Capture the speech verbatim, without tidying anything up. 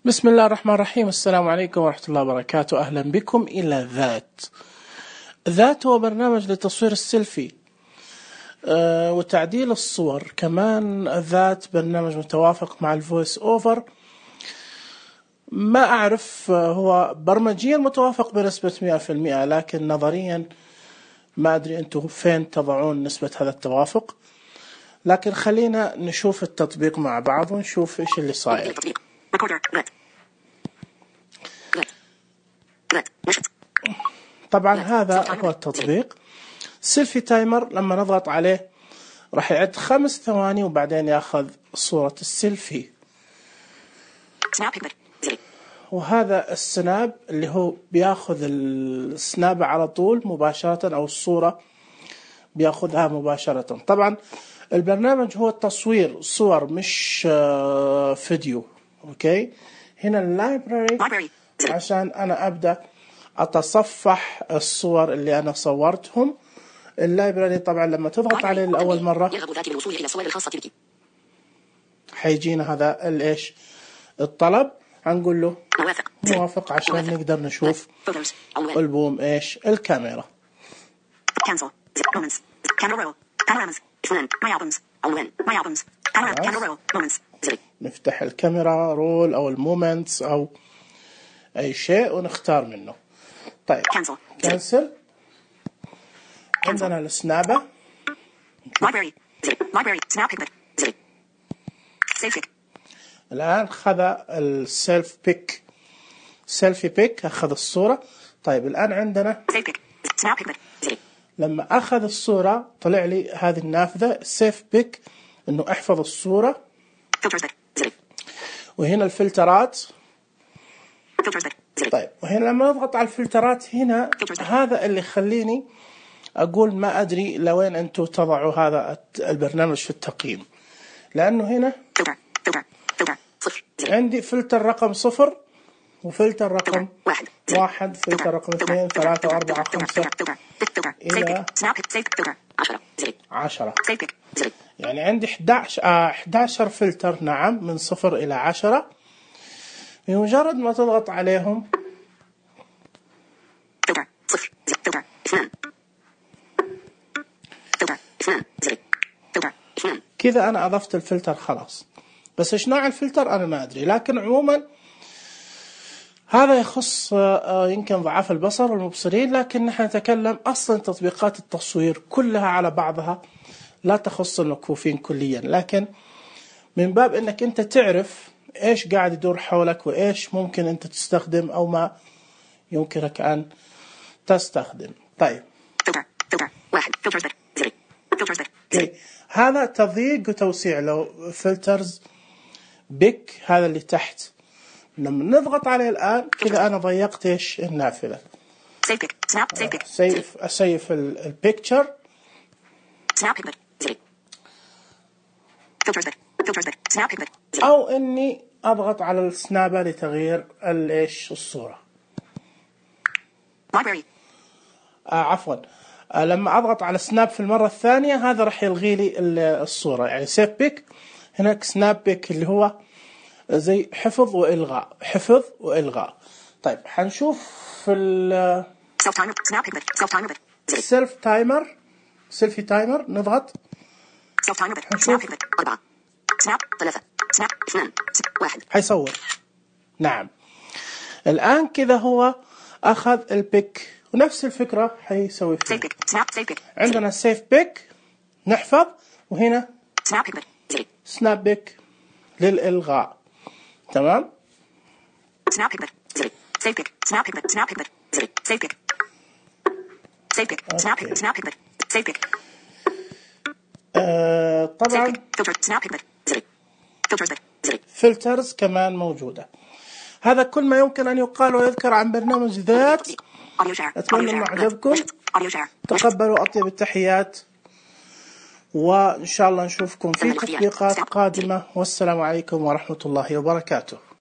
بسم الله الرحمن الرحيم. السلام عليكم ورحمة الله وبركاته. أهلا بكم إلى ذات. ذات هو برنامج لتصوير السيلفي أه وتعديل الصور. كمان ذات برنامج متوافق مع الفويس أوفر. ما أعرف هو برمجيا متوافق بنسبة مئة في المئة، لكن نظريا ما أدري أنتم فين تضعون نسبة هذا التوافق. لكن خلينا نشوف التطبيق مع بعض ونشوف إيش اللي صاير. طبعا هذا هو التطبيق سيلفي تايمر. لما نضغط عليه راح يعد خمس ثواني وبعدين ياخذ صورة السيلفي. وهذا السناب اللي هو بياخذ السناب على طول مباشرة، أو الصورة بياخذها مباشرة. طبعا البرنامج هو تصوير صور مش فيديو. اوكي، هنا اللايبراري عشان انا ابدا اتصفح الصور اللي انا صورتهم. اللايبراري طبعا لما تضغط عليه لاول مره حيجينا هذا الايش الطلب، هنقول له موافق عشان نقدر نشوف البوم ايش الكاميرا. نفتح الكاميرا رول او المومنتس او اي شيء ونختار منه. طيب كانسل. عندنا السنابة الآن خذ السيلف بيك سيلفي بيك أخذ الصورة. طيب الآن عندنا لما أخذ الصورة طلع لي هذه النافذة سيف بيك إنه أحفظ الصورة. وهنا الفلترات. طيب وهنا لما نضغط على الفلترات هنا هذا اللي يخليني أقول ما أدري لوين أنتوا تضعوا هذا البرنامج في التقييم، لأنه هنا عندي فلتر رقم صفر وفلتر رقم واحد، فلتر رقم اثنين ثلاثة وأربعة خمسة إلى عشرة. يعني عندي أحد عشر فلتر. نعم، من صفر إلى عشرة. بمجرد ما تضغط عليهم كذا أنا أضفت الفلتر خلاص. بس إيش نوع الفلتر أنا ما أدري، لكن عموما هذا يخص يمكن ضعاف البصر والمبصرين. لكن نحن نتكلم أصلا تطبيقات التصوير كلها على بعضها لا تخص المكفوفين كليا، لكن من باب أنك أنت تعرف إيش قاعد يدور حولك وإيش ممكن أنت تستخدم أو ما يمكنك أن تستخدم. طيب okay. هذا تضييق وتوسيع. لو فلترز بيك هذا اللي تحت لما نضغط عليه الآن كذا أنا ضيقت إيش النافذة. سيف أسيف البيكتشر أو إني أضغط على السنابة لتغيير الإيش الصورة. آه عفوا آه لما أضغط على سناب في المرة الثانية هذا راح يلغي لي الصورة. يعني سيف بيك هناك سناب بيك اللي هو زي حفظ وإلغاء حفظ وإلغاء. طيب حنشوف في ال سيلف تايمر سيلفي تايمر. نضغط حنشوف حيصور. نعم الآن كذا هو أخذ البيك ونفس الفكرة حيسوي فيه. عندنا سيف بيك نحفظ، وهنا سناب بيك للإلغاء. تمام. آه طبعا فلترز كمان موجودة. هذا كل ما يمكن أن يقال ويذكر عن برنامج ذات. أتمنى أن عجبكم. تقبلوا أطيب التحيات، وإن شاء الله نشوفكم في تطبيقات قادمة. والسلام عليكم ورحمة الله وبركاته.